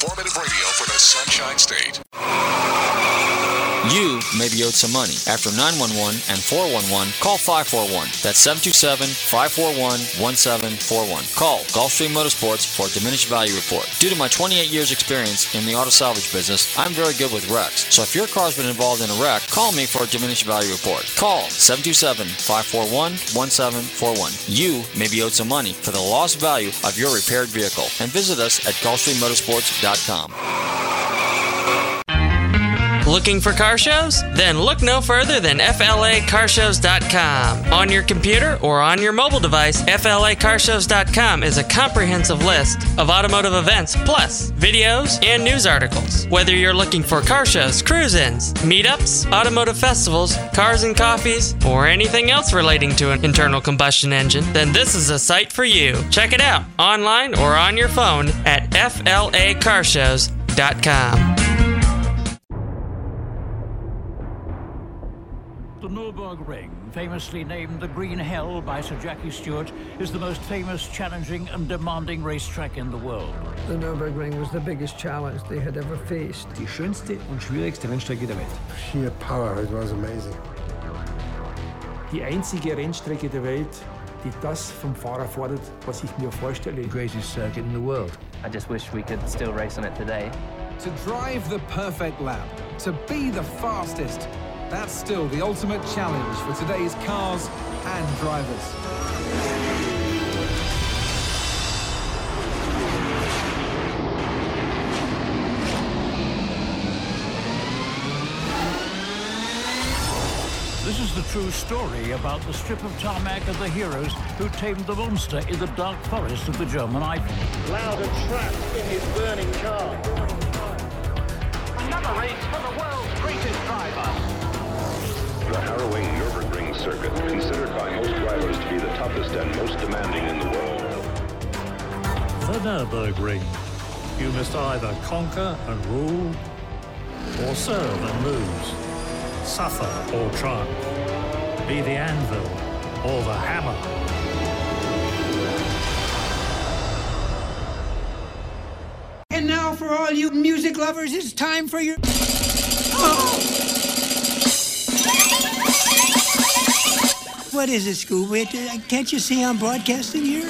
informative radio for the Sunshine State. You may be owed some money. After 911 and 411, call 541. That's 727-541-1741. Call Gulfstream Motorsports for a diminished value report. Due to my 28 years experience in the auto salvage business, I'm very good with wrecks. So if your car's been involved in a wreck, call me for a diminished value report. Call 727-541-1741. You may be owed some money for the lost value of your repaired vehicle. And visit us at GulfstreamMotorsports.com. Looking for car shows? Then look no further than FLACarshows.com. On your computer or on your mobile device, FLACarshows.com is a comprehensive list of automotive events, plus videos and news articles. Whether you're looking for car shows, cruise-ins, meetups, automotive festivals, cars and coffees, or anything else relating to an internal combustion engine, then this is a site for you. Check it out online or on your phone at FLACarshows.com. The Nürburgring, famously named the Green Hell by Sir Jackie Stewart, is the most famous, challenging and demanding racetrack in the world. The Nürburgring was the biggest challenge they had ever faced. Die schönste und schwierigste Rennstrecke der Welt. Sheer power, it was amazing. Die einzige Rennstrecke der Welt, die das vom Fahrer fordert, was ich mir vorstelle. The greatest circuit in the world. I just wish we could still race on it today. To drive the perfect lap, to be the fastest, that's still the ultimate challenge for today's cars and drivers. This is the true story about the strip of tarmac and the heroes who tamed the monster in the dark forest of the German Eifel. Lauda trapped in his burning car. Another race for the world's greatest driver. The harrowing Nürburgring circuit, considered by most drivers to be the toughest and most demanding in the world. The Nürburgring. You must either conquer and rule, or serve and lose, suffer or triumph, be the anvil or the hammer. And now for all you music lovers, it's time for your... Oh! What is it, Scooby? Can't you see I'm broadcasting here?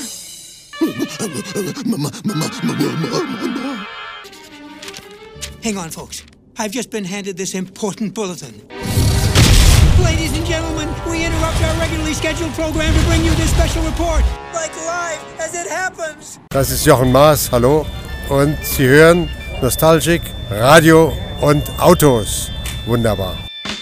Hang on, folks. I've just been handed this important bulletin. Ladies and gentlemen, we interrupt our regularly scheduled program to bring you this special report. Like live, as it happens. Das ist Jochen Maas, hallo. Und Sie hören Nostalgic, Radio und Autos. Wunderbar.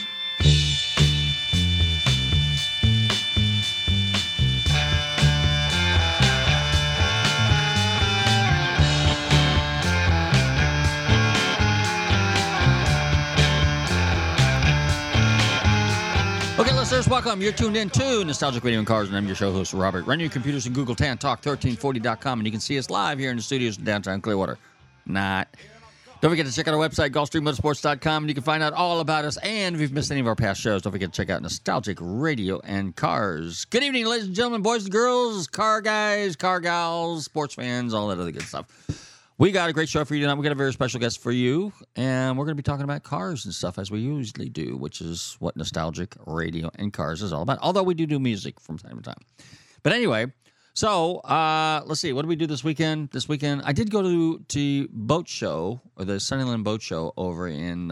Welcome. You're tuned in to Nostalgic Radio and Cars, and I'm your show host, Robert. Run your computers and Google TanTalk1340.com, and you can see us live here in the studios in downtown Clearwater. Don't forget to check out our website, GulfstreamMotorsports.com, and you can find out all about us. And if you've missed any of our past shows, don't forget to check out Nostalgic Radio and Cars. Good evening, ladies and gentlemen, boys and girls, car guys, car gals, sports fans, all that other good stuff. We got a great show for you tonight. We got a very special guest for you, and we're going to be talking about cars and stuff as we usually do, which is what Nostalgic Radio and Cars is all about, although we do music from time to time. But anyway, so let's see. What did we do this weekend? This weekend, I did go to boat show, or the Sunnyland Boat Show over in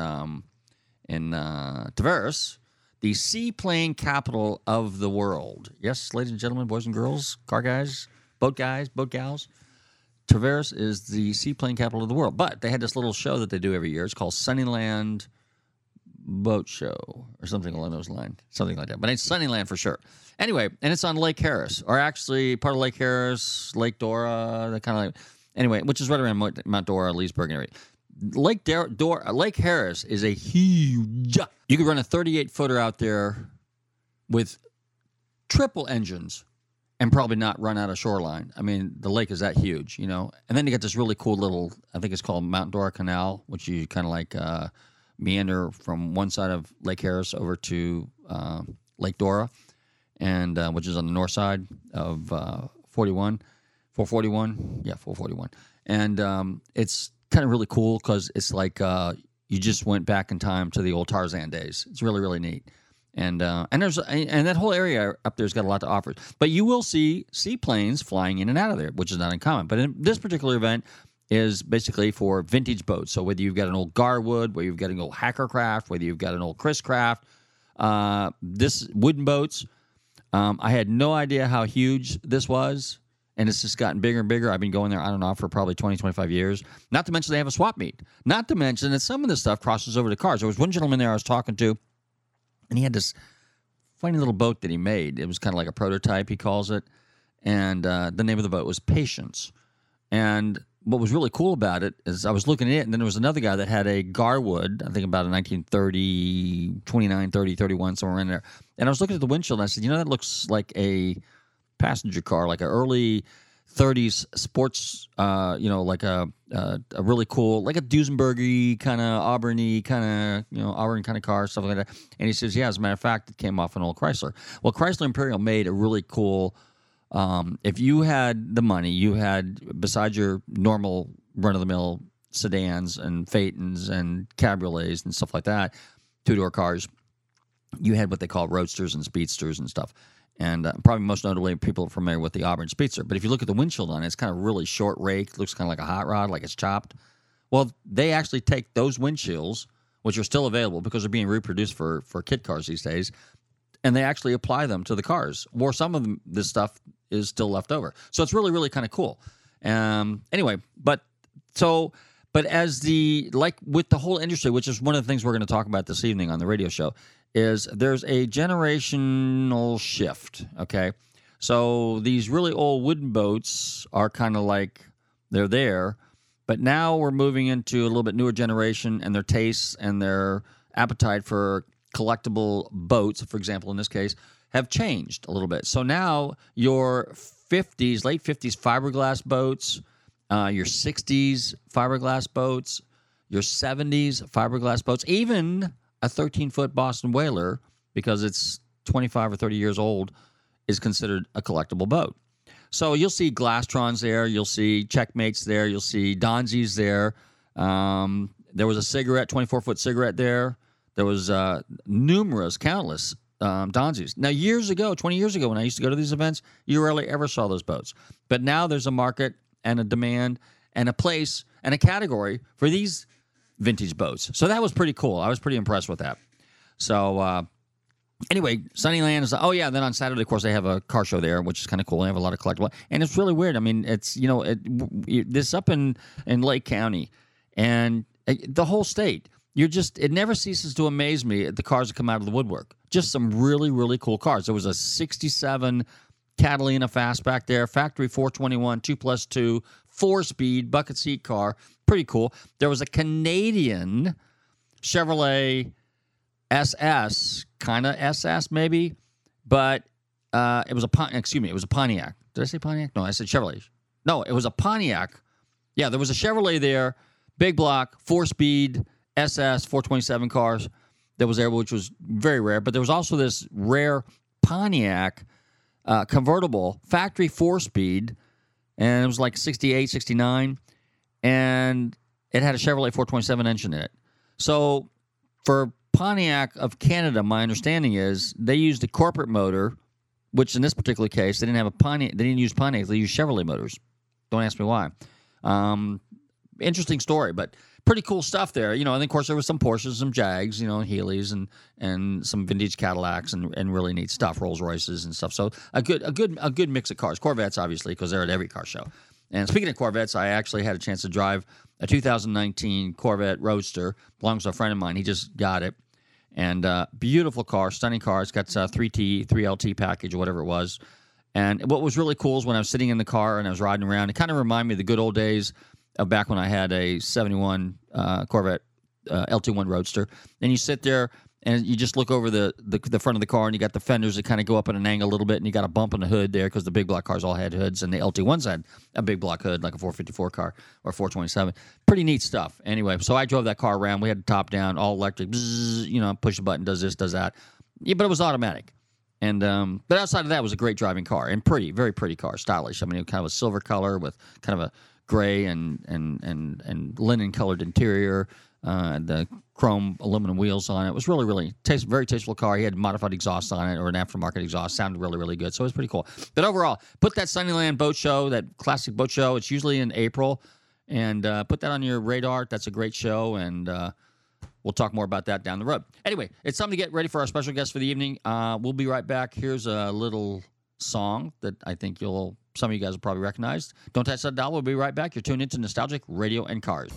Tavares, the seaplane capital of the world. Yes, ladies and gentlemen, boys and girls, car guys, boat gals. Tavares is the seaplane capital of the world. But they had this little show that they do every year. It's called Sunnyland Boat Show or something along those lines. Something like that. But it's Sunnyland for sure. Anyway, and it's on Lake Harris, or actually part of Lake Harris, Lake Dora, that kind of like... Anyway, which is right around Mount Dora, Leesburg area. Lake Harris is a huge... You could run a 38-footer out there with triple engines and probably not run out of shoreline. I mean, the lake is that huge, you know. And then you got this really cool little, I think it's called Mount Dora Canal, which you kind of like meander from one side of Lake Harris over to Lake Dora, and which is on the north side of 441. Yeah, 441. And it's kind of really cool because it's like you just went back in time to the old Tarzan days. It's really, really neat. And that whole area up there's got a lot to offer. But you will see seaplanes flying in and out of there, which is not uncommon. But in this particular event is basically for vintage boats. So whether you've got an old Garwood, whether you've got an old Hackercraft, whether you've got an old Chris Craft, this wooden boats. I had no idea how huge this was, and it's just gotten bigger and bigger. I've been going there, I don't know, for probably 20, 25 years. Not to mention they have a swap meet. Not to mention that some of this stuff crosses over to cars. There was one gentleman there I was talking to, and he had this funny little boat that he made. It was kind of like a prototype, he calls it. And the name of the boat was Patience. And what was really cool about it is I was looking at it, and then there was another guy that had a Garwood, I think about a 1930, 29, 30, 31, somewhere in there. And I was looking at the windshield, and I said, that looks like a passenger car, like an early 30s sports, like a really cool, like a Duesenberg-y kind of Auburn-y kind of, Auburn kind of car, stuff like that. And he says, yeah, as a matter of fact, it came off an old Chrysler. Well, Chrysler Imperial made a really cool, if you had the money, you had, besides your normal run-of-the-mill sedans and Phaetons and cabriolets and stuff like that, two-door cars, you had what they call roadsters and speedsters and stuff. And probably most notably, people are familiar with the Auburn Speedster. But if you look at the windshield on it, it's kind of really short rake, looks kind of like a hot rod, like it's chopped. Well, they actually take those windshields, which are still available because they're being reproduced for kit cars these days, and they actually apply them to the cars. Or some of them, this stuff is still left over. So it's really, really kind of cool. Anyway, but as like with the whole industry, which is one of the things we're going to talk about this evening on the radio show, is there's a generational shift, okay? So these really old wooden boats are kind of like they're there, but now we're moving into a little bit newer generation, and their tastes and their appetite for collectible boats, for example, in this case, have changed a little bit. So now your 50s, late 50s fiberglass boats, your 60s fiberglass boats, your 70s fiberglass boats, even a 13-foot Boston Whaler, because it's 25 or 30 years old, is considered a collectible boat. So you'll see Glastrons there. You'll see Checkmates there. You'll see Donzies there. There was a cigarette, 24-foot cigarette there. There was countless Donzies. Now, 20 years ago, when I used to go to these events, you rarely ever saw those boats. But now there's a market and a demand and a place and a category for these vintage boats. So that was pretty cool. I was pretty impressed with that. So anyway, Sunnyland is, then on Saturday, of course, they have a car show there, which is kind of cool. They have a lot of collectible. And it's really weird. I mean, it's, this up in Lake County and the whole state, it never ceases to amaze me at the cars that come out of the woodwork. Just some really, really cool cars. There was a 67 Catalina Fastback there, factory 421, 2+2, 4-speed, bucket seat car. Pretty cool. There was a Canadian Chevrolet SS, kind of SS maybe, but it was a Pontiac. Did I say Pontiac? No, I said Chevrolet. No, it was a Pontiac. Yeah, there was a Chevrolet there, big block, 4-speed SS 427 cars that was there, which was very rare. But there was also this rare Pontiac convertible, factory 4-speed, and it was like 68, 69. And it had a Chevrolet 427 engine in it. So for Pontiac of Canada, my understanding is they used a corporate motor, which in this particular case, they didn't have a Pontiac. They didn't use Pontiac. They used Chevrolet motors. Don't ask me why. Interesting story, but pretty cool stuff there. And then, of course, there was some Porsches, some Jags, Healey's, and some vintage Cadillacs, and really neat stuff, Rolls Royces and stuff. So a good mix of cars. Corvettes, obviously, because they're at every car show. And speaking of Corvettes, I actually had a chance to drive a 2019 Corvette Roadster. Belongs to a friend of mine. He just got it. And beautiful car, stunning car. It's got 3LT package or whatever it was. And what was really cool is when I was sitting in the car and I was riding around, it kind of reminded me of the good old days of back when I had a 71 Corvette LT1 Roadster. And you sit there and you just look over the front of the car, and you got the fenders that kind of go up at an angle a little bit, and you got a bump in the hood there because the big block cars all had hoods, and the LT1s had a big block hood like a 454 car or 427. Pretty neat stuff. Anyway, so I drove that car around. We had the top down, all electric, bzz, push a button, does this, does that. Yeah, but it was automatic. And but outside of that, it was a great driving car, and pretty, very pretty car, stylish. I mean, it was kind of a silver color with kind of a gray and linen colored interior, the chrome aluminum wheels on it. It was really, really very tasteful car. He had modified exhaust on it, or an aftermarket exhaust. Sounded really, really good. So it was pretty cool. But overall, put that Sunnyland boat show, that classic boat show, it's usually in April, and put that on your radar. That's a great show, and we'll talk more about that down the road. Anyway, it's time to get ready for our special guest for the evening. We'll be right back. Here's a little song that I think some of you guys will probably recognize. Don't touch that dial. We'll be right back. You're tuned into Nostalgic Radio and Cars.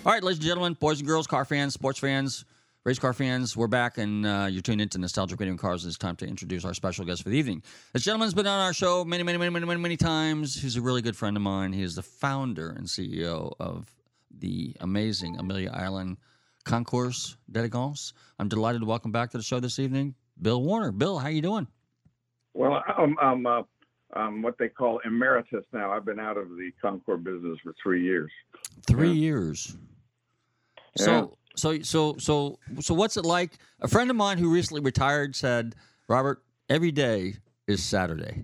All right, ladies and gentlemen, boys and girls, car fans, sports fans, race car fans, we're back, and you're tuned into Nostalgic Radio and Cars. It's time to introduce our special guest for the evening. This gentleman's been on our show many times. He's a really good friend of mine. He is the founder and CEO of the amazing Amelia Island Concours d'Elegance. I'm delighted to welcome back to the show this evening, Bill Warner. Bill, how you doing? Well, I'm what they call emeritus now. I've been out of the Concours business for 3 years. 3 years. Yeah. So what's it like? A friend of mine who recently retired said, Robert, every day is Saturday.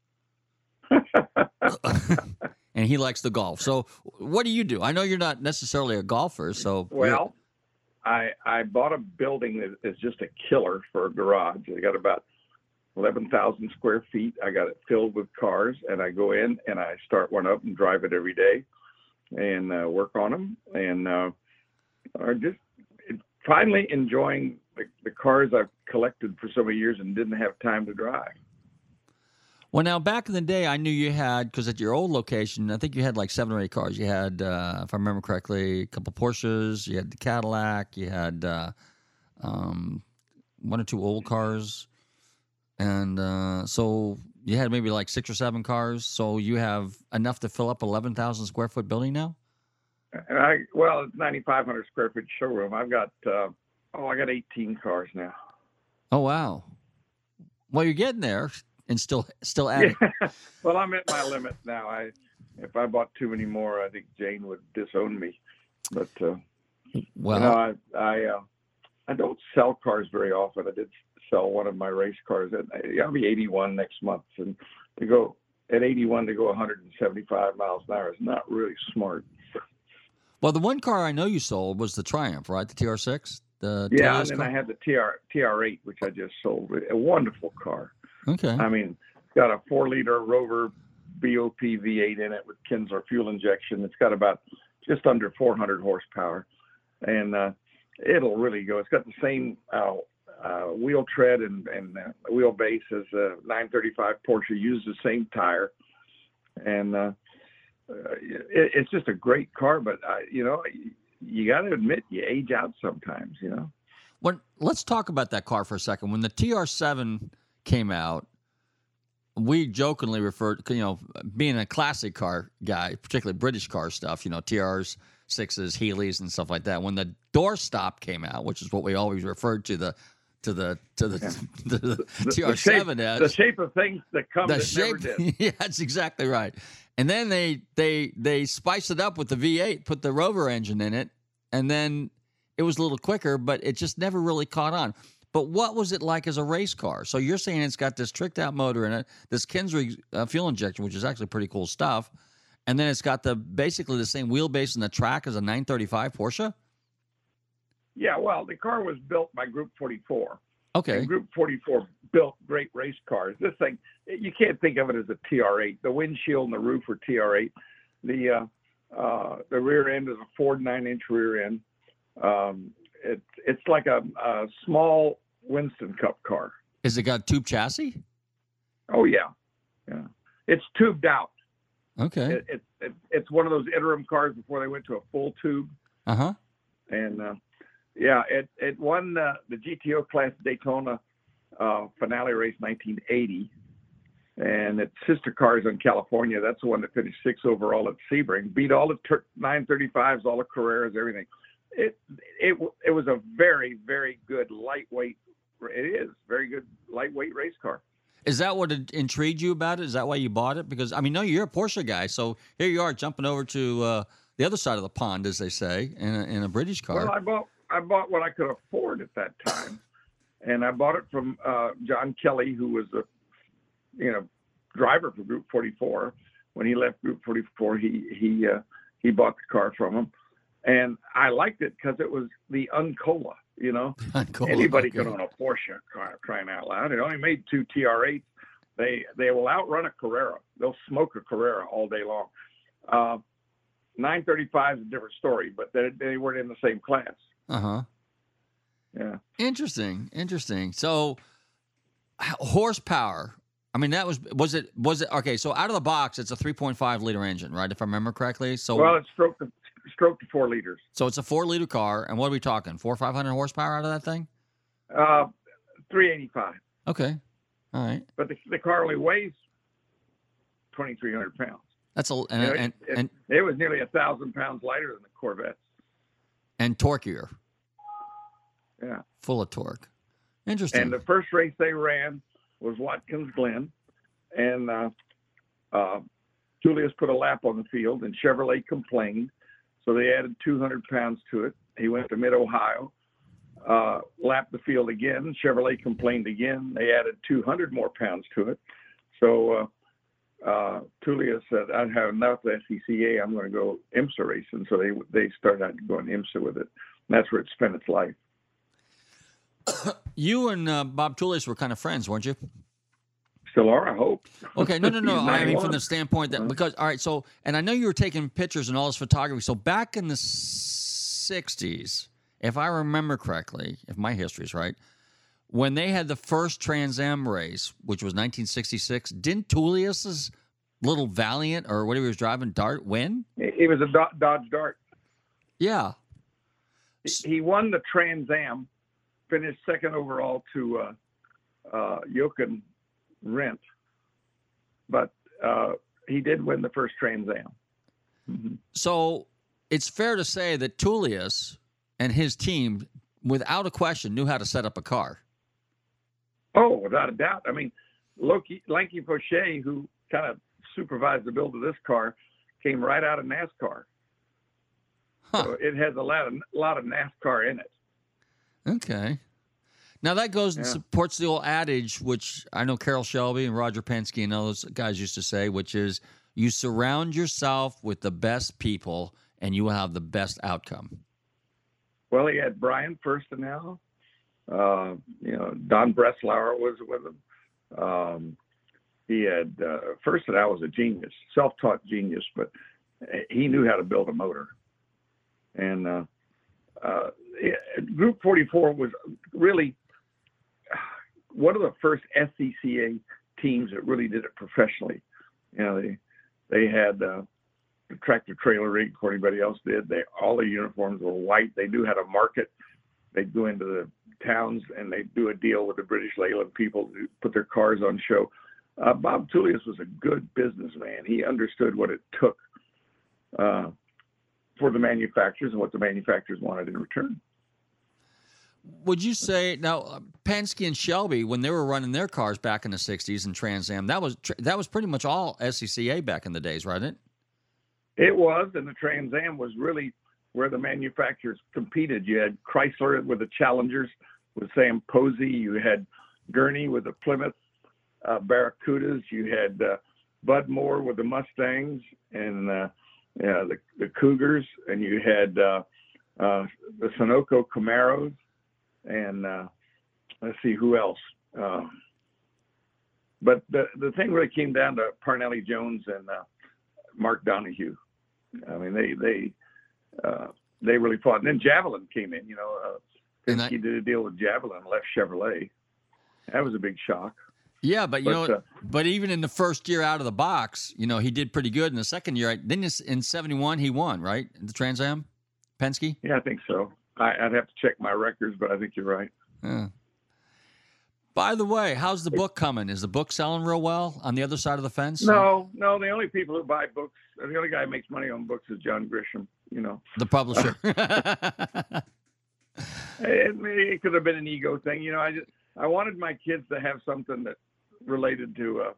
And he likes the golf. So what do you do? I know you're not necessarily a golfer, so... Well, I bought a building that is just a killer for a garage. I got about 11,000 square feet. I got it filled with cars, and I go in and I start one up and drive it every day and work on them. And are just finally enjoying the cars I've collected for so many years and didn't have time to drive. Well, now, back in the day, I knew you had, because at your old location, I think you had like 7 or 8 cars. You had, if I remember correctly, a couple Porsches, you had the Cadillac, you had 1 or 2 old cars, and so you had maybe like 6 or 7 cars, so you have enough to fill up 11,000 square foot building now? Well, it's 9,500 square foot showroom. I've got, I got 18 cars now. Oh, wow. Well, you're getting there. And still adding. Yeah. Well, I'm at my limit now. If I bought too many more, I think Jane would disown me. But well, I don't sell cars very often. I did sell one of my race cars. I'll be 81 next month, and to go at 81 to go 175 miles an hour is not really smart. Well, the one car I know you sold was the Triumph, right? The TR6. Yeah, and then I had the TR8, which I just sold. A wonderful car. Okay. I mean, it's got a 4-liter Rover BOP V8 in it with Kinsler fuel injection. It's got about just under 400 horsepower, and it'll really go. It's got the same wheel tread and wheelbase as a 935 Porsche. Used the same tire, and it's just a great car. But you got to admit, you age out sometimes. Let's talk about that car for a second. When the TR7 came out, we jokingly referred, being a classic car guy, particularly British car stuff, TRs, 6s, Healey's, and stuff like that. When the doorstop came out, which is what we always referred to the TR7 as, the shape of things that come that never did. Yeah, that's exactly right. And then they spiced it up with the V8, put the Rover engine in it, and then it was a little quicker, but it just never really caught on. But what was it like as a race car? So you're saying it's got this tricked out motor in it, this Kinsler fuel injection, which is actually pretty cool stuff, and then it's got basically the same wheelbase and the track as a 935 Porsche? Yeah, well, the car was built by Group 44. Okay. And Group 44 built great race cars. This thing, you can't think of it as a TR8. The windshield and the roof are TR8. The rear end is a Ford 9-inch rear end. It's like a small Winston Cup car. Is it got tube chassis? Oh yeah. It's tubed out. Okay. It's one of those interim cars before they went to a full tube. Uh-huh. And it won the GTO Class Daytona finale race 1980, and its sister cars in California. That's the one that finished 6th overall at Sebring. Beat all the 935s, all the Carreras, everything. It was a very, very good lightweight. It is very good lightweight race car. Is that what intrigued you about it? Is that why you bought it? Because no, you're a Porsche guy, so here you are jumping over to the other side of the pond, as they say, in a British car. Well, I bought what I could afford at that time, and I bought it from John Kelly, who was a driver for Group 44. When he left Group 44, he bought the car from him. And I liked it because it was the Uncola, Uncola, Anybody could own a Porsche car, crying out loud. It only made 2 TR8s. They will outrun a Carrera. They'll smoke a Carrera all day long. 935 is a different story, but they weren't in the same class. Uh-huh. Yeah. Interesting. So horsepower. I mean, was it okay? So out of the box, it's a 3.5 liter engine, right? If I remember correctly. So it's stroke to 4 liters. So it's a 4-liter car, and what are we talking? 400 or 500 horsepower out of that thing? 385. Okay, all right. But the car only weighs 2,300 pounds. That's a and it was nearly 1,000 pounds lighter than the Corvettes. And torquier. Yeah. Full of torque. Interesting. And the first race they ran was Watkins Glen, and Julius put a lap on the field, and Chevrolet complained, so they added 200 pounds to it. He went to Mid-Ohio, lapped the field again. Chevrolet complained again. They added 200 more pounds to it. So Julius said, "I have enough of SCCA. I'm going to go IMSA racing." So they started out going IMSA with it. And that's where it spent its life. You and Bob Julius were kind of friends, weren't you? Still are, I hope. Okay, no. I mean, from the standpoint that, because, all right, so, and I know you were taking pictures and all this photography. So back in the 60s, if I remember correctly, if my history is right, when they had the first Trans Am race, which was 1966, didn't Tullius's little Valiant, or whatever he was driving, Dart, win? It was a Dodge Dart. Yeah. He won the Trans Am, finished second overall to Jochen Rindt, but he did win the first Trans Am. Mm-hmm. So it's fair to say that Tullius and his team, without a question, knew how to set up a car. Oh, without a doubt. I mean, Lanky Poche, who kind of supervised the build of this car, came right out of NASCAR. Huh. So it has a lot of NASCAR in it. Okay. Now that goes and supports the old adage, which I know Carroll Shelby and Roger Penske and all those guys used to say, which is you surround yourself with the best people and you will have the best outcome. Well, he had Brian Firstenau. Don Breslauer was with him. He had Firstenau was a genius, self-taught genius, but he knew how to build a motor. And Group 44 was really one of the first SCCA teams that really did it professionally. You know, they had the tractor trailer rig before anybody else did. All the uniforms were white. They knew how to market. They'd go into the towns and they'd do a deal with the British Leyland people to put their cars on show. Bob Tullius was a good businessman. He understood what it took for the manufacturers and what the manufacturers wanted in return. Would you say now Penske and Shelby, when they were running their cars back in the 60s and Trans Am, that was pretty much all SCCA back in the days, wasn't it? It was, and the Trans Am was really where the manufacturers competed. You had Chrysler with the Challengers with Sam Posey. You had Gurney with the Plymouth Barracudas. You had Bud Moore with the Mustangs and the Cougars, and you had the Sunoco Camaros. And let's see who else. But the thing really came down to Parnelli Jones and Mark Donahue. I mean, they really fought. And then Javelin came in. He did a deal with Javelin, left Chevrolet. That was a big shock. Yeah, but but even in the first year out of the box, he did pretty good. In the second year, then in '71 he won, right? The Trans Am, Penske. Yeah, I think so. I'd have to check my records, but I think you're right. Yeah. By the way, how's the book coming? Is the book selling real well on the other side of the fence? No. The only people who buy books, the only guy who makes money on books is John Grisham. The publisher. It could have been an ego thing. I wanted my kids to have something that related to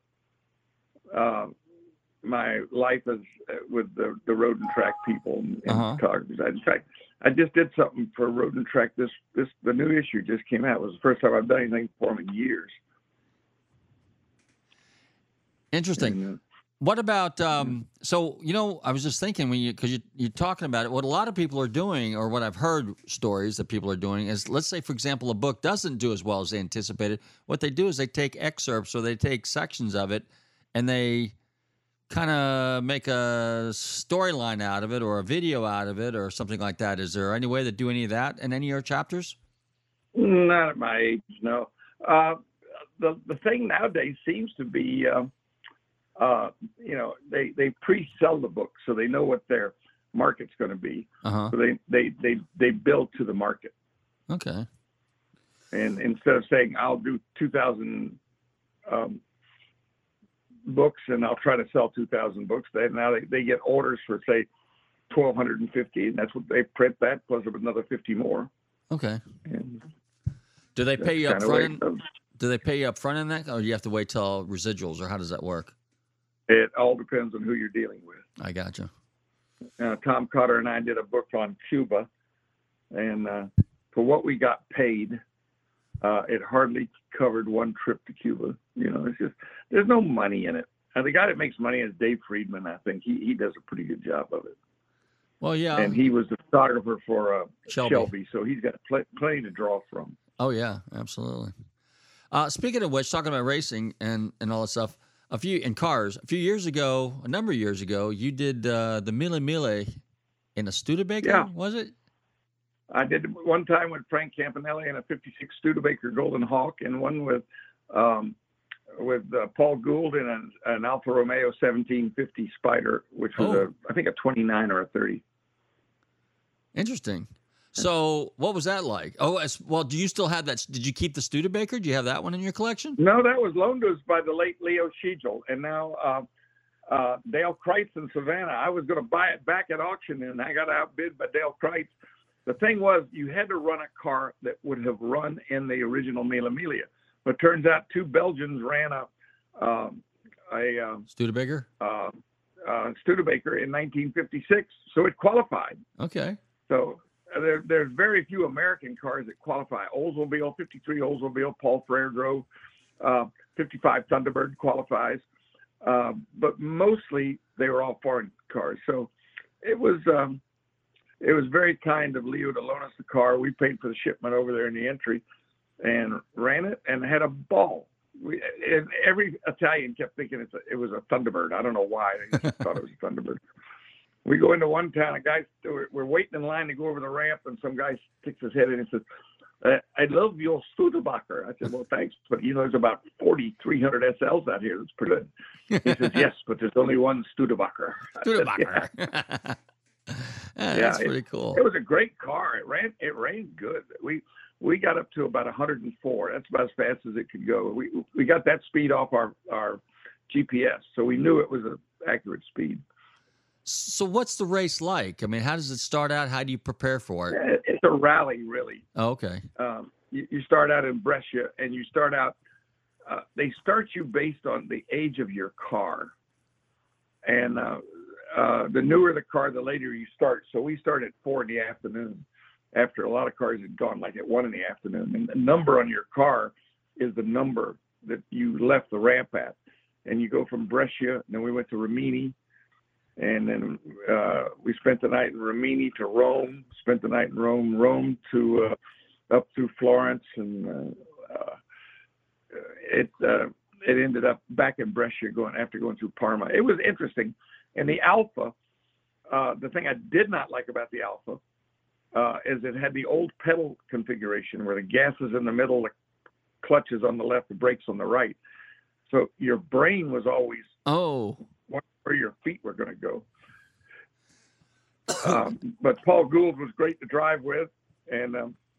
my life as with the road and track people and photographers. In fact, I just did something for Road and Track. The new issue just came out. It was the first time I've done anything for them in years. Interesting. And, what about so I was just thinking because you're talking about it. What a lot of people are doing, or what I've heard stories that people are doing, is let's say, for example, a book doesn't do as well as they anticipated. What they do is they take excerpts or they take sections of it, and they kind of make a storyline out of it or a video out of it or something like that. Is there any way to do any of that in any of your chapters? Not at my age, no. The thing nowadays seems to be, they pre-sell the book, so they know what their market's going to be. Uh-huh. So they build to the market. Okay. And instead of saying I'll do 2,000 books and I'll try to sell 2,000 books, they get orders for say 1,250, and that's what they print that plus another 50 more. Okay. And do they pay you up front? Of, do they pay you up front in that, or do you have to wait till residuals, or how does that work? It all depends on who you're dealing with. I gotcha. Tom Cotter and I did a book on Cuba, and for what we got paid, it hardly covered one trip to Cuba. You know, it's just there's no money in it. And the guy that makes money is Dave Friedman. I think he does a pretty good job of it. Well, yeah. And he was the photographer for Shelby, so he's got plenty to draw from. Oh yeah, absolutely. Speaking of which, talking about racing and all that stuff, a few years ago, a number of years ago, you did the Mille Miglia in a Studebaker, was it? I did one time with Frank Campanelli in a 56 Studebaker Golden Hawk, and one with Paul Gould in an Alfa Romeo 1750 Spider, which was I think a 29 or a 30. Interesting. So what was that like? Oh, well, do you still have that? Did you keep the Studebaker? Do you have that one in your collection? No, that was loaned to us by the late Leo Schiegel. And now Dale Kreitz in Savannah, I was going to buy it back at auction, and I got outbid by Dale Kreitz. The thing was, you had to run a car that would have run in the original Mille Miglia. But it turns out two Belgians ran a Studebaker? Studebaker in 1956, so it qualified. Okay. So there's very few American cars that qualify. Oldsmobile, 53 Oldsmobile, Paul Frere drove. 55 Thunderbird qualifies. But mostly they were all foreign cars. So it was very kind of Leo to loan us the car. We paid for the shipment over there in the entry and ran it and had a ball. And every Italian kept thinking it was a Thunderbird. I don't know why. They just thought it was a Thunderbird. We go into one town, we're waiting in line to go over the ramp, and some guy sticks his head in and says, I love your Studebaker. I said, well, thanks, but there's about 4,300 SLs out here. That's pretty good. He says, yes, but there's only one Studebaker. Studebaker. That's pretty cool. It was a great car. It ran good. We got up to about 104. That's about as fast as it could go. We got that speed off our GPS, so we knew it was an accurate speed. So what's the race like? I mean, how does it start out? How do you prepare for it? It's a rally, really. Oh, okay. You start out in Brescia, and you start out, they start you based on the age of your car. And the newer the car, the later you start. So we start at 4 in the afternoon after a lot of cars had gone like at 1 in the afternoon. And the number on your car is the number that you left the ramp at. And you go from Brescia, and then we went to Rimini. And then we spent the night in Rimini to Rome, spent the night in Rome to up through Florence. And it ended up back in Brescia after going through Parma. It was interesting. And the Alfa, the thing I did not like about the Alfa is it had the old pedal configuration where the gas is in the middle, the clutch is on the left, the brakes on the right. So your brain was always where your feet were going to go. But Paul Gould was great to drive with, and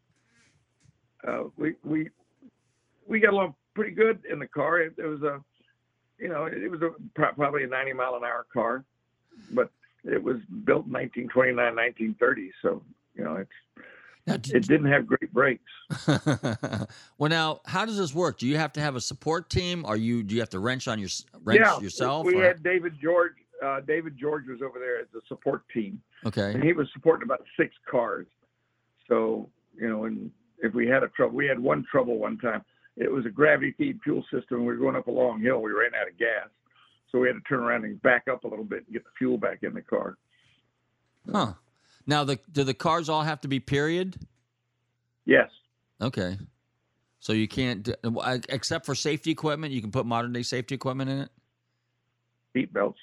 we got along pretty good in the car. It was probably a 90 mile an hour car, but it was built in 1929, 1930. So it didn't have great brakes. Well, now how does this work? Do you have to have a support team, or do you have to wrench yourself? We had David George. David George was over there as a support team. Okay. And he was supporting about 6 cars. So and if we had we had one trouble one time. It was a gravity feed fuel system. We were going up a long hill. We ran out of gas, so we had to turn around and back up a little bit and get the fuel back in the car. Huh. Now, do the cars all have to be period? Yes. Okay. So you can't, except for safety equipment, you can put modern day safety equipment in it? Seat belts.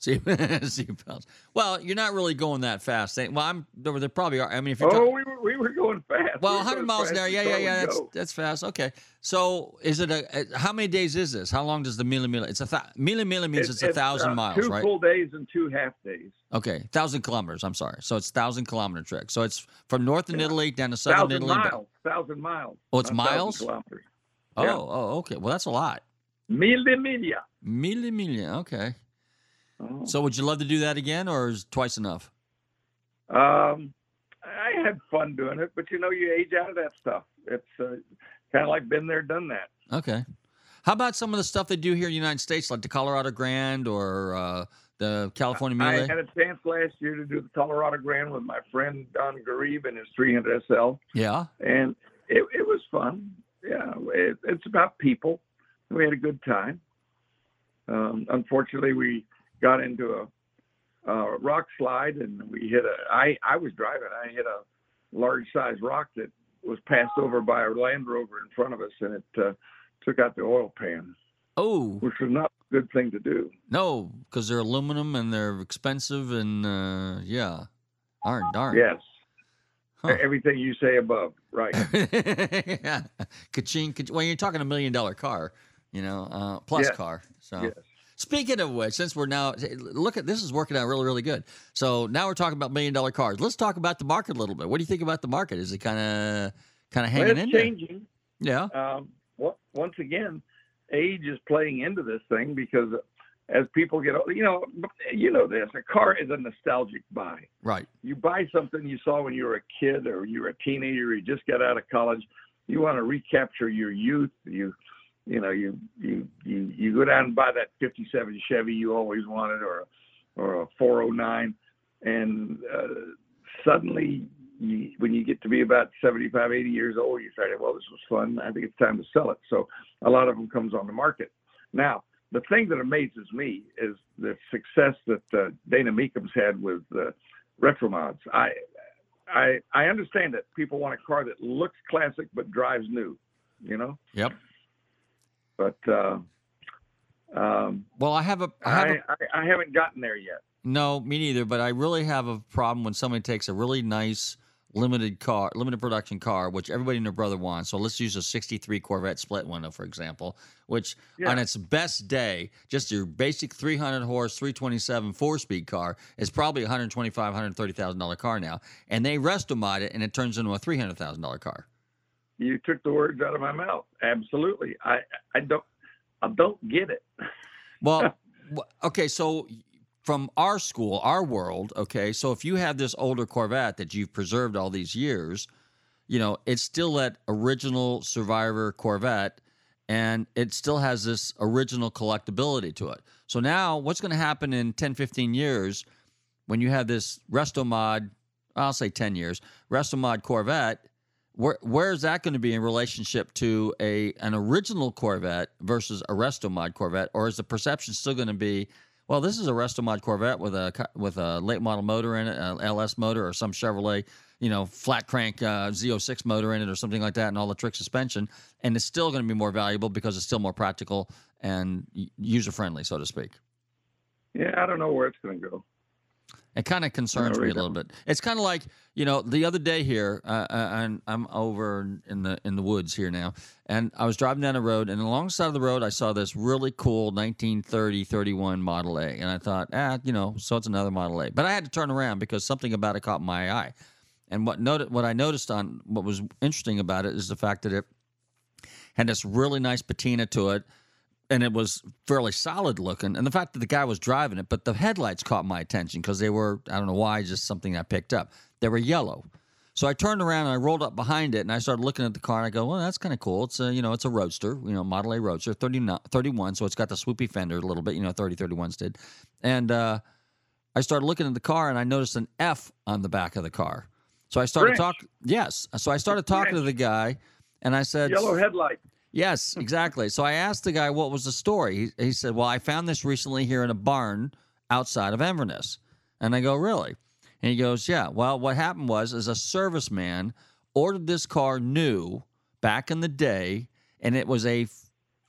Seatbelts. Well, you're not really going that fast. There probably are. I mean, if you're we were going fast. Well, 100 miles an hour. Yeah. That's fast. Okay. So, is it how many days is this? How long does the mille mille? It's mille means it's 1,000 miles, 2 right? 2 full days and 2 half days. Okay, 1,000 kilometers. I'm sorry. So it's 1,000-kilometer trek. So it's from northern Italy down to southern Italy. 1,000 miles. Oh, it's miles. Kilometers. Oh, okay. Well, that's a lot. Mille miglia. Mille miglia. Okay. Oh. So would you love to do that again, or is twice enough? I had fun doing it, but you age out of that stuff. It's kind of like been there, done that. Okay. How about some of the stuff they do here in the United States, like the Colorado Grand or the California Mille? I had a chance last year to do the Colorado Grand with my friend Don Garib and his 300 SL. Yeah. And it was fun. Yeah, it's about people. We had a good time. Unfortunately, we got into a rock slide, and we hit I was driving. I hit a large-sized rock that was passed over by a Land Rover in front of us, and it took out the oil pan. Oh. Which was not a good thing to do. No, because they're aluminum and they're expensive, and yeah. Darn. Yes. Huh. Everything you say above, right. Yeah. Ka-ching. Well, you're talking $1 million car, plus yes. car. So. Yes. Speaking of which, since we're now, look at this is working out really, really good. So now we're talking about $1 million cars. Let's talk about the market a little bit. What do you think about the market? Is it kind of hanging in there? It's changing. Yeah. Once again, age is playing into this thing because as people get older, this, a car is a nostalgic buy. Right. You buy something you saw when you were a kid or you were a teenager, or you just got out of college. You want to recapture your youth. You go down and buy that 57 Chevy you always wanted, or a 409, and suddenly when you get to be about 75, 80 years old, you say, well, this was fun. I think it's time to sell it. So a lot of them comes on the market. Now, the thing that amazes me is the success that Dana Meekham's had with retro mods. I understand that people want a car that looks classic but drives new, Yep. But well, I haven't gotten there yet. No, me neither. But I really have a problem when somebody takes a really nice limited production car, which everybody and their brother wants. So let's use a '63 Corvette split window, for example, which on its best day, just your basic 300 horse, 327 4-speed car is probably $125,000, $130,000 car now, and they resto mod it, and it turns into a $300,000 car. You took the words out of my mouth. Absolutely. I don't get it. Well, okay, so from our school, our world, okay, so if you have this older Corvette that you've preserved all these years, it's still that original Survivor Corvette, and it still has this original collectability to it. So now what's going to happen in 10, 15 years when you have this resto mod, I'll say 10 years, resto mod Corvette, where is that going to be in relationship to an original Corvette versus a resto mod Corvette? Or is the perception still going to be, well, this is a resto mod Corvette with a late model motor in it, an LS motor, or some Chevrolet, flat crank Z06 motor in it, or something like that, and all the trick suspension, and it's still going to be more valuable because it's still more practical and user friendly, so to speak. Yeah, I don't know where it's going to go. It kind of concerns me a little bit. It's kind of like, the other day here, and I'm over in the woods here now, and I was driving down the road, and along the side of the road, I saw this really cool 1930-31 Model A, and I thought, so it's another Model A. But I had to turn around because something about it caught my eye. And what I noticed what was interesting about it is the fact that it had this really nice patina to it, and it was fairly solid looking. And the fact that the guy was driving it, but the headlights caught my attention because they were, I don't know why, just something I picked up. They were yellow. So I turned around and I rolled up behind it, and I started looking at the car, and I go, well, that's kind of cool. It's it's a roadster, Model A roadster, 31, so it's got the swoopy fender a little bit, 30-31s did. And I started looking at the car, and I noticed an F on the back of the car. So I started talking. Yes. So I started talking to the guy, and I said, yellow headlight. Yes, exactly. So I asked the guy what was the story. He said, well, I found this recently here in a barn outside of Inverness. And I go, really? And he goes, yeah. Well, what happened was a serviceman ordered this car new back in the day, and it was a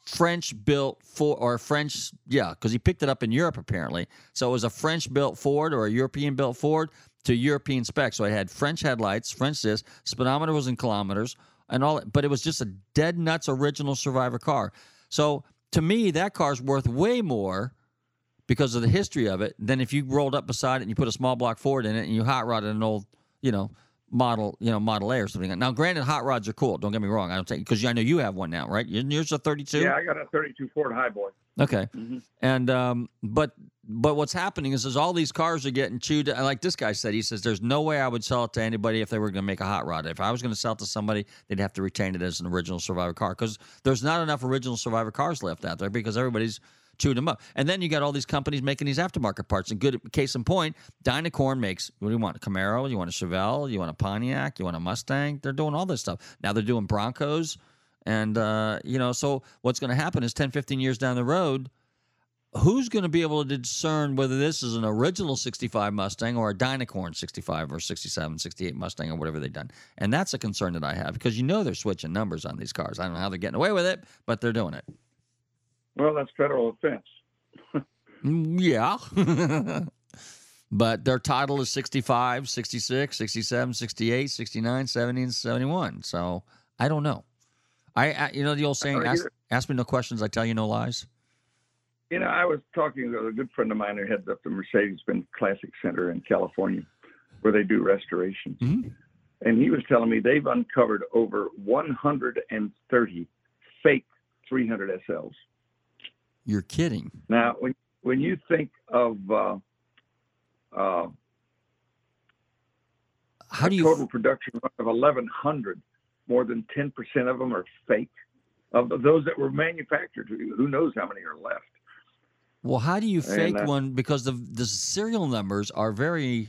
French-built Ford, or French, because he picked it up in Europe apparently. So it was a French-built Ford or a European-built Ford to European specs. So it had French headlights, French this, speedometer was in kilometers, and all. But it was just a dead nuts original Survivor car. So to me, that car's worth way more because of the history of it than if you rolled up beside it and you put a small block Ford in it and you hot rodded an old, Model A or something. Now, granted, hot rods are cool. Don't get me wrong. I don't think, because I know you have one now, right? Yours a 32. Yeah, I got a 32 Ford Highboy. Okay, and but what's happening is all these cars are getting chewed. Like this guy said, he says there's no way I would sell it to anybody if they were going to make a hot rod. If I was going to sell it to somebody, they'd have to retain it as an original Survivor car because there's not enough original Survivor cars left out there because everybody's chewed them up. And then you got all these companies making these aftermarket parts. And good case in point, Dynacorn makes, what do you want, a Camaro? You want a Chevelle? You want a Pontiac? You want a Mustang? They're doing all this stuff. Now they're doing Broncos. And, so what's going to happen is 10, 15 years down the road, who's going to be able to discern whether this is an original 65 Mustang or a Dynacorn 65 or 67, 68 Mustang or whatever they've done? And that's a concern that I have because they're switching numbers on these cars. I don't know how they're getting away with it, but they're doing it. Well, that's federal offense. Yeah. But their title is 65, 66, 67, 68, 69, 70, and 71. So I don't know. I the old saying, ask me no questions, I tell you no lies. I was talking to a good friend of mine who heads up the Mercedes-Benz Classic Center in California where they do restorations. Mm-hmm. And he was telling me they've uncovered over 130 fake 300 SLs. You're kidding. Now, when you think of how do you total production of 1,100, more than 10% of them are fake. Of those that were manufactured, who knows how many are left? Well, how do you fake one? Because the serial numbers are very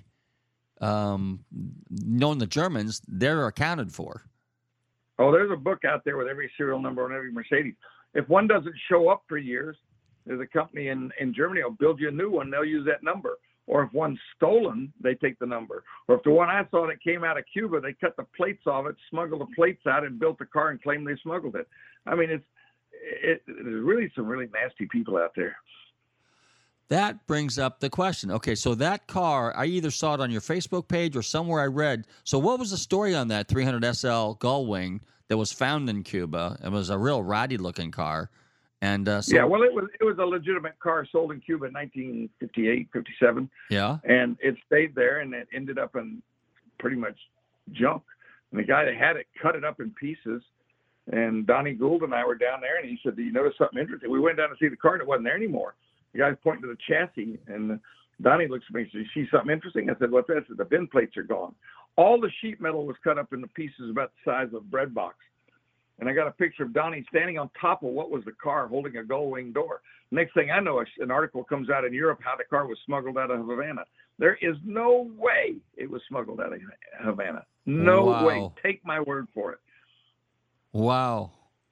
known. The Germans, they're accounted for. Oh, there's a book out there with every serial number on every Mercedes. If one doesn't show up for years, there's a company in Germany will build you a new one. They'll use that number. Or if one's stolen, they take the number. Or if the one I saw that came out of Cuba, they cut the plates off it, smuggled the plates out, and built the car and claimed they smuggled it. I mean, there's really some really nasty people out there. That brings up the question. Okay, so that car, I either saw it on your Facebook page or somewhere I read. So what was the story on that 300 SL Gullwing that was found in Cuba? It was a real ratty-looking car. And yeah, well, it was a legitimate car sold in Cuba in 1958, 57. Yeah. And it stayed there, and it ended up in pretty much junk. And the guy that had it cut it up in pieces. And Donnie Gould and I were down there, and he said, "Do you notice something interesting?" We went down to see the car, and it wasn't there anymore. The guy's pointing to the chassis, and Donnie looks at me and says, "You see something interesting?" I said, "What's that?" He said, "The bin plates are gone. All the sheet metal was cut up into pieces about the size of a bread box." And I got a picture of Donnie standing on top of what was the car holding a gull-wing door. Next thing I know, an article comes out in Europe how the car was smuggled out of Havana. There is no way it was smuggled out of Havana. No way. Take my word for it. Wow.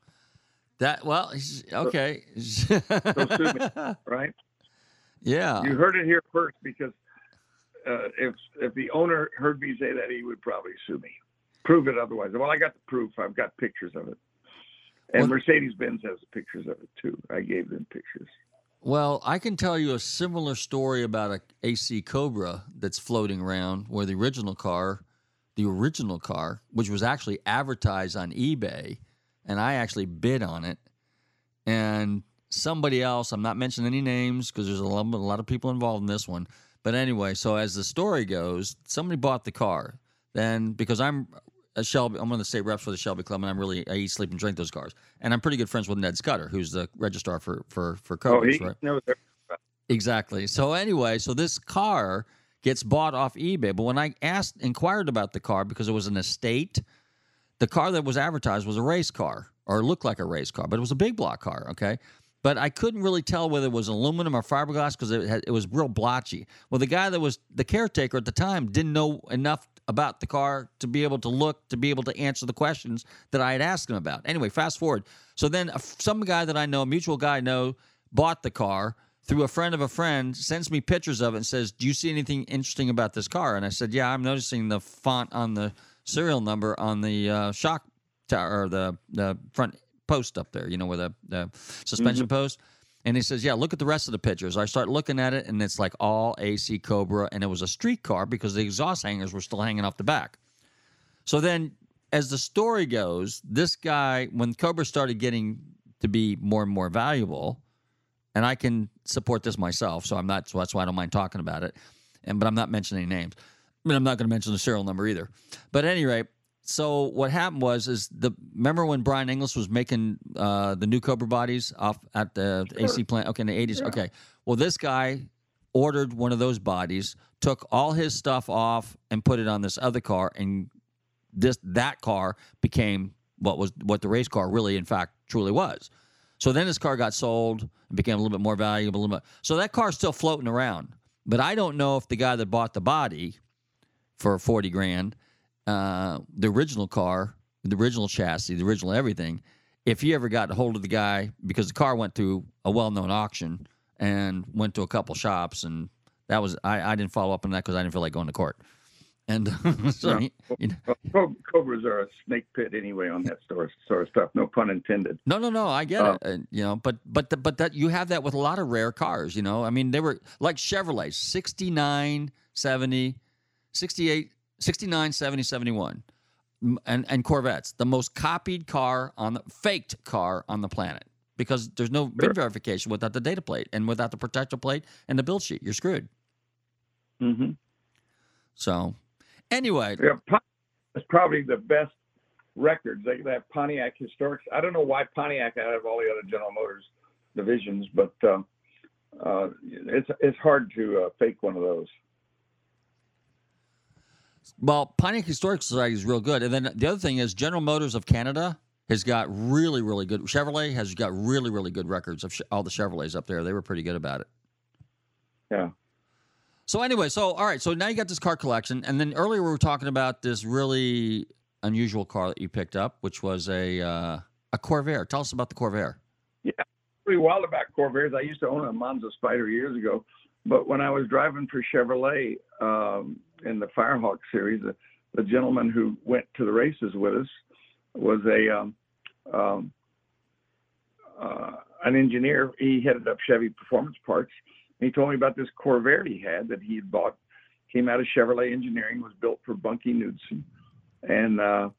Okay. So sue me, right? Yeah. You heard it here first because if the owner heard me say that, he would probably sue me. Prove it otherwise. Well, I got the proof. I've got pictures of it. And Mercedes-Benz has pictures of it, too. I gave them pictures. Well, I can tell you a similar story about a AC Cobra that's floating around where the original car, which was actually advertised on eBay, and I actually bid on it, and somebody else, I'm not mentioning any names because there's a lot of people involved in this one, but anyway, so as the story goes, somebody bought the car. Then, because I'm one of the state reps for the Shelby Club, and I eat, sleep, and drink those cars. And I'm pretty good friends with Ned Scudder, who's the registrar for Cobras, right? Knows everything. Exactly. So anyway, this car gets bought off eBay. But when I inquired about the car, because it was an estate, the car that was advertised was a race car, or looked like a race car, but it was a big block car, okay? But I couldn't really tell whether it was aluminum or fiberglass because it was real blotchy. Well, the guy that was the caretaker at the time didn't know enough about the car to be able to look, to be able to answer the questions that I had asked him about. Anyway, fast forward. So then some guy that I know, a mutual guy I know, bought the car through a friend of a friend, sends me pictures of it and says, "Do you see anything interesting about this car?" And I said, "Yeah, I'm noticing the font on the serial number on the shock tower, or the front post up there, where the suspension post. And he says, yeah, look at the rest of the pictures. I start looking at it, and it's like all AC Cobra, and it was a street car because the exhaust hangers were still hanging off the back. So then, as the story goes, this guy, when Cobra started getting to be more and more valuable, and I can support this myself, so that's why I don't mind talking about it. But I'm not mentioning any names. I mean, I'm not going to mention the serial number either. But at any rate, so what happened remember when Brian Inglis was making the new Cobra bodies off at the AC plant? Okay, in the 80s. Yeah. Okay. Well, this guy ordered one of those bodies, took all his stuff off, and put it on this other car, and that car became what the race car really, in fact, truly was. So then his car got sold and became a little bit more valuable. So that car's still floating around. But I don't know if the guy that bought the body for $40,000, the original car, the original chassis, the original everything, if he ever got a hold of the guy, because the car went through a well-known auction and went to a couple shops, and that was I didn't follow up on that because I didn't feel like going to court. And so, Cobras are a snake pit anyway on that sort of stuff. No pun intended. No. I get it. But that you have that with a lot of rare cars. I mean, they were like Chevrolets, 69, 70, 68, 69, 70, 71, and Corvettes, the most copied faked car on the planet, because there's no VIN verification without the data plate and without the protector plate and the build sheet. You're screwed. Mm-hmm. So. Anyway, it's probably the best records. They have Pontiac Historics. I don't know why Pontiac out of all the other General Motors divisions, but it's hard to fake one of those. Well, Pontiac Historic Society is real good, and then the other thing is General Motors of Canada has got really, really good. Chevrolet has got really, really good records of all the Chevrolets up there. They were pretty good about it. Yeah. So anyway, all right. So now you got this car collection, and then earlier we were talking about this really unusual car that you picked up, which was a Corvair. Tell us about the Corvair. Yeah, pretty wild about Corvairs. I used to own a Monza Spider years ago, but when I was driving for Chevrolet in the Firehawk series, the gentleman who went to the races with us was an engineer. He headed up Chevy Performance Parts. He told me about this Corvair he had that he had bought. Came out of Chevrolet Engineering, was built for Bunky Knudsen. And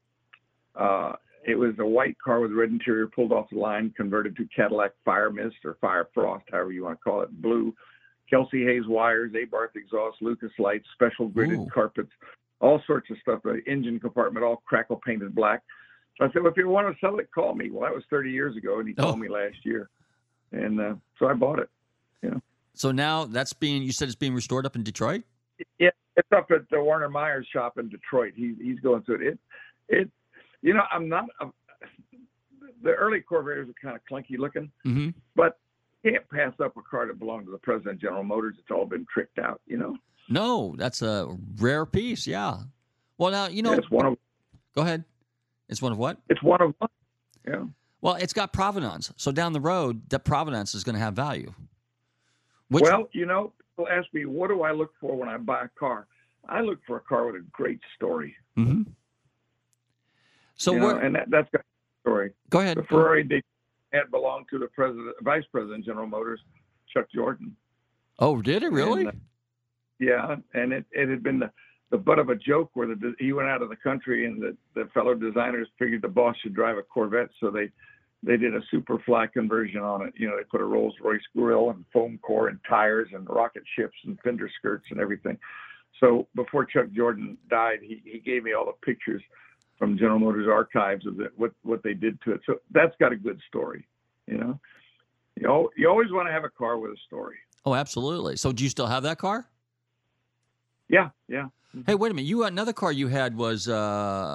it was a white car with a red interior, pulled off the line, converted to Cadillac Fire Mist or Fire Frost, however you want to call it, blue. Kelsey Hayes wires, Abarth exhaust, Lucas lights, special gridded carpets, all sorts of stuff. The engine compartment all crackle painted black. So I said, well, if you want to sell it, call me. Well, that was 30 years ago, and he told me last year. And so I bought it. So now you said it's being restored up in Detroit? Yeah, it's up at the Warner Myers shop in Detroit. He's going through it. I'm not the early Corvairs are kind of clunky looking, but you can't pass up a car that belonged to the president of General Motors. It's all been tricked out, No, that's a rare piece. Yeah. Well, now it's one of. Go ahead. It's one of what? It's one of one. Yeah. Well, it's got provenance, so down the road, that provenance is going to have value. Well, people ask me, what do I look for when I buy a car? I look for a car with a great story. Mm-hmm. So and that's got a story. Go ahead. The Ferrari they had belonged to the vice president of General Motors, Chuck Jordan. Oh, did it really? And, yeah, and it had been the butt of a joke where he went out of the country, and the fellow designers figured the boss should drive a Corvette, so they did a Superfly conversion on it. They put a Rolls-Royce grill and foam core and tires and rocket ships and fender skirts and everything. So before Chuck Jordan died, he gave me all the pictures from General Motors archives of what they did to it. So that's got a good story. You always want to have a car with a story. Oh, absolutely. So do you still have that car? Yeah. Hey, wait a minute. Another car you had was a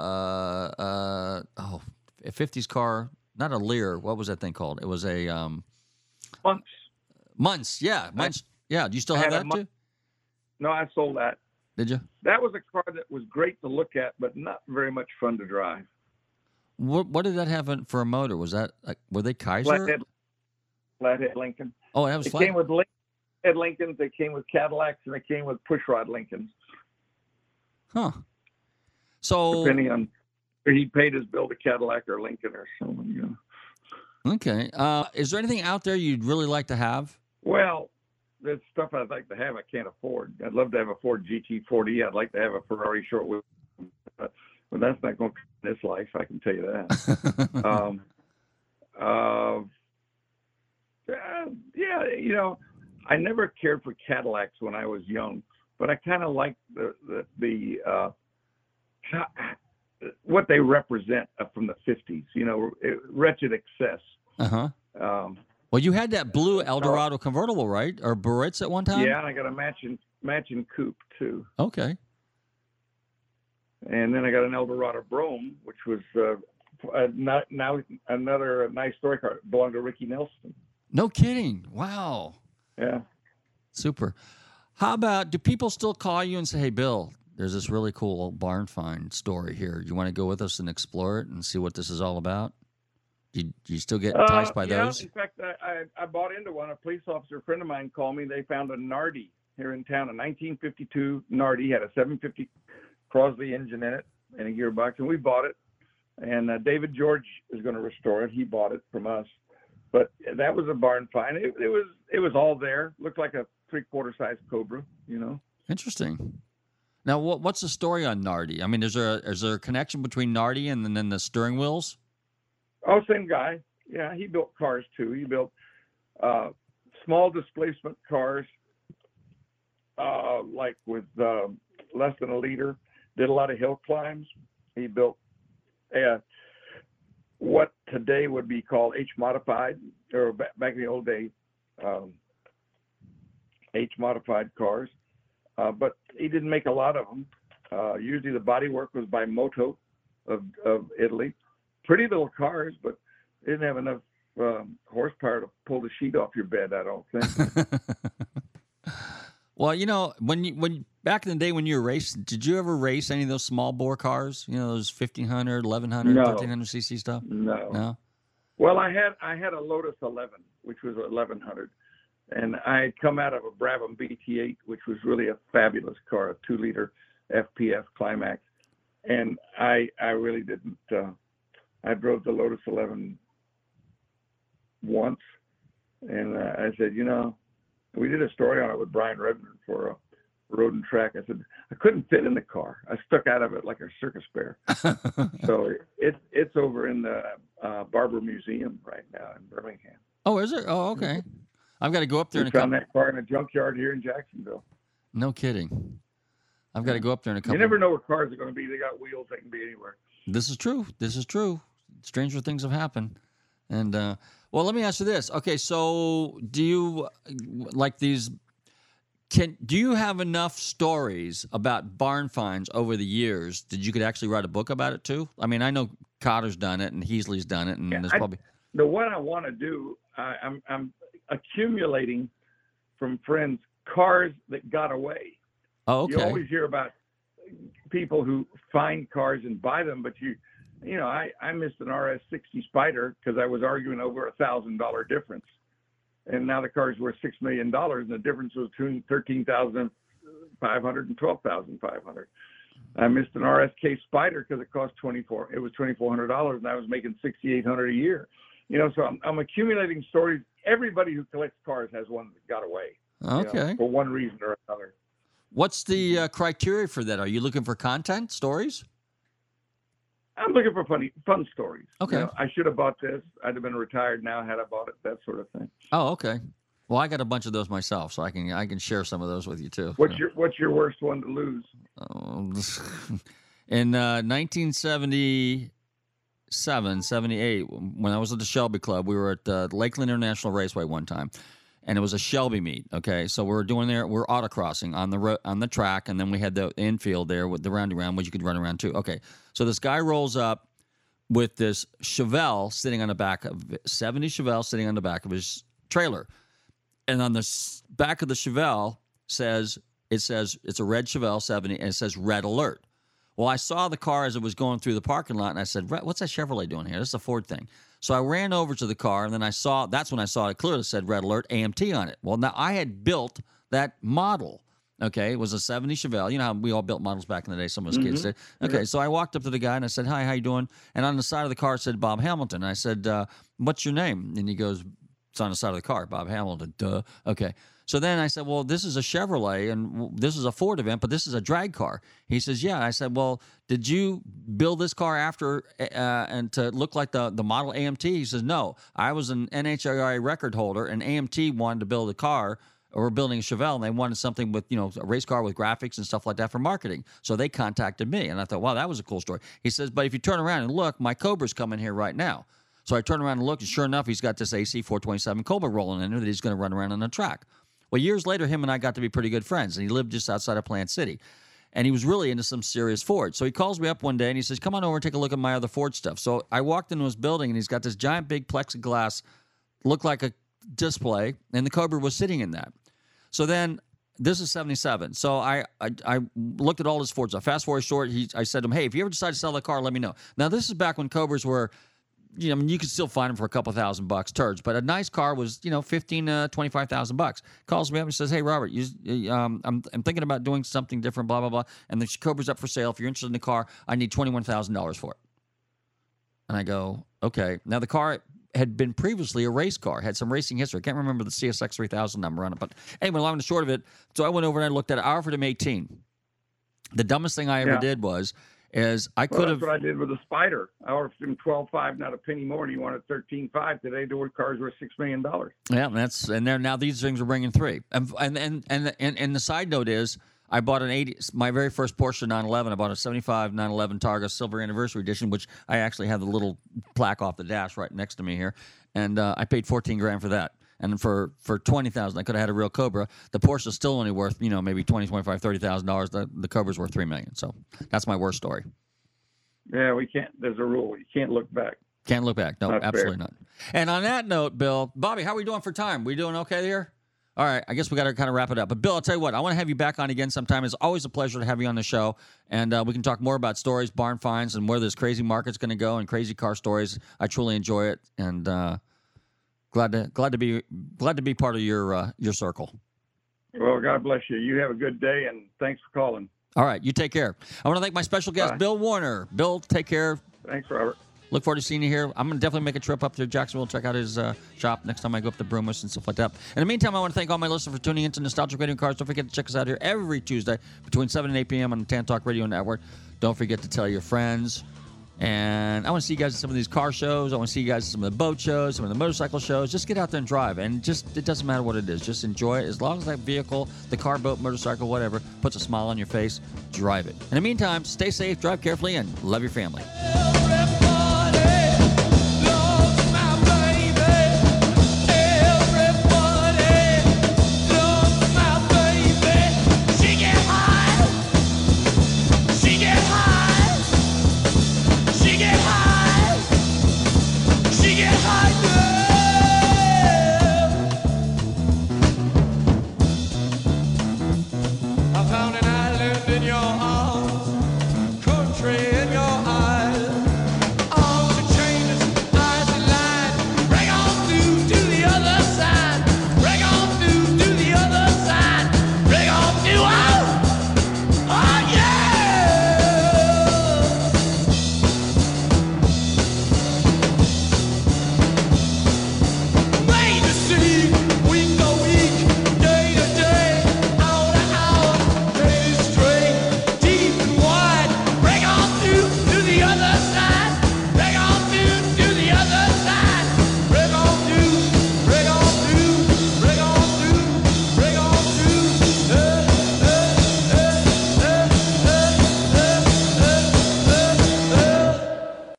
50s car. Not a Lear. What was that thing called? It was a Munce. Yeah, Munce. Yeah. Do you still have that too? No, I sold that. Did you? That was a car that was great to look at, but not very much fun to drive. What did that have for a motor? Was that were they Kaiser? Flathead Lincoln. Oh, that was flat. It came with flathead Lincolns. They came with Cadillacs, and they came with pushrod Lincolns. Huh. So depending on. He paid his bill to Cadillac or Lincoln or someone, Okay. Is there anything out there you'd really like to have? Well, there's stuff I'd like to have I can't afford. I'd love to have a Ford GT40. I'd like to have a Ferrari short wheel, but that's not going to come in this life. I can tell you that. Yeah, I never cared for Cadillacs when I was young, but I kind of like the what they represent from the 50s. Wretched excess. Well, you had that blue Eldorado convertible, right? Or Barrett's at one time? Yeah, and I got a matching coupe too. Okay. And then I got an Eldorado Brome, which was now another nice story car. It belonged to Ricky Nelson. No kidding. Wow. Yeah. Super. How about, do people still call you and say, hey, Bill, there's this really cool barn find story here. You want to go with us and explore it and see what this is all about? Do you still get enticed by those? In fact, I bought into one. A police officer friend of mine called me. They found a Nardi here in town, a 1952 Nardi. Had a 750 Crosley engine in it and a gearbox, and we bought it. And David George is going to restore it. He bought it from us. But that was a barn find. It was all there. Looked like a 3/4 size Cobra, Interesting. Now, what's the story on Nardi? I mean, is there a connection between Nardi and then the steering wheels? Oh, same guy. Yeah, he built cars too. He built small displacement cars, like with less than a liter. Did a lot of hill climbs. He built what today would be called H-modified, or back in the old day, H-modified cars. But he didn't make a lot of them. Usually the bodywork was by Moto of Italy. Pretty little cars, but they didn't have enough horsepower to pull the sheet off your bed, I don't think. Well, when back in the day when you were racing, did you ever race any of those small bore cars? Those 1,500, 1,100, 1,300 cc stuff? No. Well, I had a Lotus 11, which was 1,100, and I had come out of a Brabham BT8, which was really a fabulous car, a 2-liter FPF Climax, and I really didn't. I drove the Lotus 11 once, and I said, we did a story on it with Brian Redmond for Road and Track. I said, I couldn't fit in the car. I stuck out of it like a circus bear. So it's over in the Barber Museum right now in Birmingham. Oh, is it? Oh, okay. I've got to go up there. We found that car in a junkyard here in Jacksonville. No kidding. I've got to go up there in a couple. You never know where cars are going to be. They got wheels. They can be anywhere. This is true. Stranger things have happened. And, well, let me ask you this. Okay, so do you, do you have enough stories about barn finds over the years that you could actually write a book about it too? I mean, I know Cotter's done it and Heasley's done it, and there's probably... The one I want to do, I'm accumulating from friends cars that got away. Oh, okay. You always hear about people who find cars and buy them, but I missed an RS60 Spider because I was arguing over $1,000 difference, and now the car's worth $6 million, and the difference was between $13,500 and $12,500. I missed an RSK Spider because it was $2,400, and I was making $6,800 a year. So I'm accumulating stories. Everybody who collects cars has one that got away. Okay. For one reason or another. What's the criteria for that? Are you looking for content stories? I'm looking for fun stories. Okay. I should have bought this. I'd have been retired now had I bought it. That sort of thing. Oh, okay. Well, I got a bunch of those myself, so I can share some of those with you too. What's your worst one to lose? In 1977, 78, when I was at the Shelby Club, we were at Lakeland International Raceway one time, and it was a Shelby meet. Okay, so we're autocrossing on the track, and then we had the infield there with the roundy round, which you could run around too. Okay, so this guy rolls up with this Chevelle sitting on the back of 70 Chevelle sitting on the back of his trailer, and on the back of the Chevelle it says it's a red Chevelle 70, and it says Red Alert. Well, I saw the car as it was going through the parking lot, and I said, what's that Chevrolet doing here? This is a Ford thing. So I ran over to the car, and then that's when I saw it clearly said Red Alert AMT on it. Well, now I had built that model, Okay, it was a 70 Chevelle. You know how we all built models back in the day, some of us kids did. Okay, so I walked up to the guy and I said, "Hi, how you doing?" And on the side of the car it said Bob Hamilton. I said, "What's your name?" And he goes, "It's on the side of the car, Bob Hamilton." Duh. Okay. So then I said, "Well, this is a Chevrolet and this is a Ford event, but this is a drag car." He says, "Yeah." I said, "Well, did you build this car after and to look like the model AMT?" He says, "No, I was an NHRA record holder, and AMT wanted to build a car, or we're building a Chevelle, and they wanted something with, a race car with graphics and stuff like that for marketing. So they contacted me." And I thought, wow, that was a cool story. He says, "But if you turn around and look, my Cobra's coming here right now." So I turn around and look, and sure enough, he's got this AC 427 Cobra rolling in there that he's going to run around on the track. Well, years later, him and I got to be pretty good friends, and he lived just outside of Plant City. And he was really into some serious Ford. So he calls me up one day, and he says, "Come on over and take a look at my other Ford stuff." So I walked into his building, and he's got this giant big plexiglass, looked like a display, and the Cobra was sitting in that. So then, this is 77. So I looked at all his Fords. Fast forward short, I said to him, "Hey, if you ever decide to sell the car, let me know." Now, this is back when Cobras were, you could still find them for a couple $1,000 turds, but a nice car was, $15,000 to $25,000. Calls me up and says, "Hey, Robert, I'm thinking about doing something different, blah, blah, blah, and the Cobra's up for sale. If you're interested in the car, I need $21,000 for it." And I go, "Okay." Now, the car had been previously a race car, had some racing history. I can't remember the CSX 3000 number on it, but anyway, long and short of it, so I went over and I looked at it. I offered him 18. The dumbest thing I ever did I could have. That's what I did with the Spider. I offered him 12.5, not a penny more, and he wanted 13.5. Today, the car's worth $6 million. Yeah, now these things are bringing 3. And the side note is, I bought my very first Porsche 911. I bought a 75 911 Targa Silver Anniversary Edition, which I actually have the little plaque off the dash right next to me here, and I paid $14,000 for that. And for $20,000, I could have had a real Cobra. The Porsche is still only worth, maybe $20,000, $25,000, $30,000. The Cobra's worth $3 million. So that's my worst story. Yeah, we can't. There's a rule. You can't look back. Can't look back. No, not absolutely fair. not. And on that note, Bill, Bobby, how are we doing for time? We doing okay here? All right, I guess we got to kind of wrap it up. But, Bill, I'll tell you what, I want to have you back on again sometime. It's always a pleasure to have you on the show, and we can talk more about stories, barn finds, and where this crazy market's going to go, and crazy car stories. I truly enjoy it, and glad to be part of your circle. Well, God bless you. You have a good day, and thanks for calling. All right, you take care. I want to thank my special guest, Bill Warner. Bill, take care. Thanks, Robert. Look forward to seeing you here. I'm going to definitely make a trip up to Jacksonville, check out his shop next time I go up to Broomis and stuff like that. In the meantime, I want to thank all my listeners for tuning into Nostalgic Radio and Cars. Don't forget to check us out here every Tuesday between 7 and 8 p.m. on the Tan Talk Radio Network. Don't forget to tell your friends. And I want to see you guys at some of these car shows. I want to see you guys at some of the boat shows, some of the motorcycle shows. Just get out there and drive. And it doesn't matter what it is. Just enjoy it. As long as that vehicle, the car, boat, motorcycle, whatever, puts a smile on your face, drive it. In the meantime, stay safe, drive carefully, and love your family.